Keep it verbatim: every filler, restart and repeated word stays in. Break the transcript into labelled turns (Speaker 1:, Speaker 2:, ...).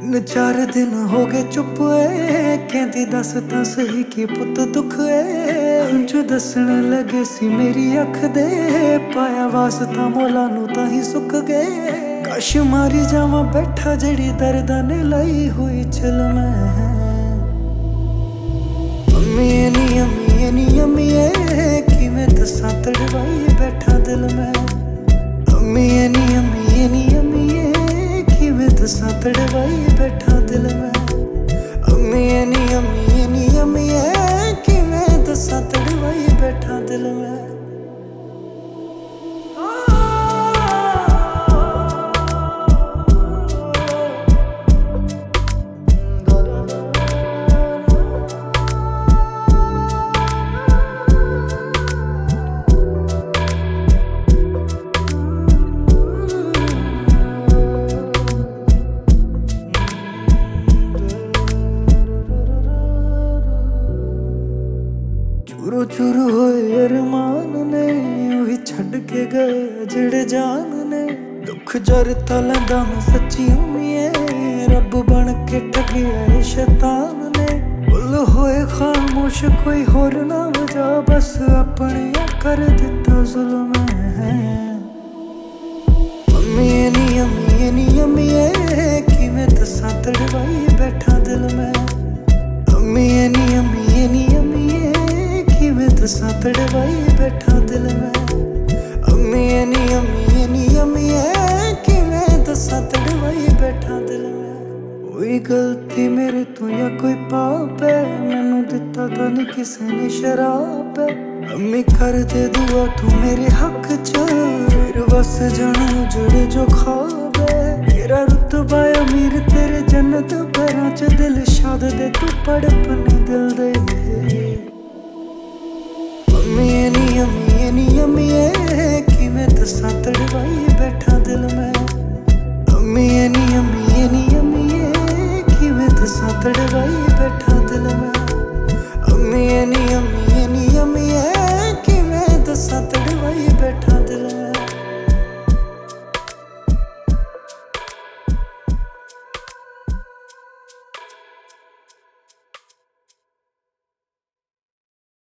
Speaker 1: तीन चार दिन हो गए चुप है, कहती दस तां सही कि पुत दुख है। हंझू दसन लगे सी मेरी अख दे, पाया वास्ता मौला नू तां सुक गए। कश मारी जावा बैठा जड़ी दर्दां ने लाई हुई चल मैं। अम्मी नी अम्मी नी अम्मी कि मैं दसा तड़वाई बैठा दिल में। अम्मी नी अम्मी नी अम्मी कि मैं दसा तड़वाई बैठा दिल में। अम्मी नी अम्मी नी अम्मी कि मैं दसा तड़वाई बैठा दिल में। चूरू चूरू होए अरमान ने वही छड़ के गए जड़े जान ने। दुख जरता लैंदा मैं सच्ची उम्मीए, रब बन के ठगिया शैतान ने। बुल होए खामोश कोई होर ना वजह, बस अपने कर दिता जुल्म है। अम्मी नी अम्मी नी अम्मी कि मैं दसा तड़वाई बैठा दिल में। अम्मी नी अम्मी नी अम्मी कि मैं दसा तड़वाई बैठा दिल में। अम्मी नी अम्मी नी अम्मी कि मैं दसा तड़वाई बैठा दिल में। कोई गलती मेरे तो या कोई पाप है, मैनू दिता तां नहीं किसी ने शराब है। अम्मी कर दे दुआ तू मेरे हक च, फिर बस जाना जुड़े जो ख्वाब है। तेरा रुतबा अमीर तेरे जन्नत पैरां च, दिल शाद दे तू पड़ अपने दिल दे। अम्मी नी अम्मी नी अम्मी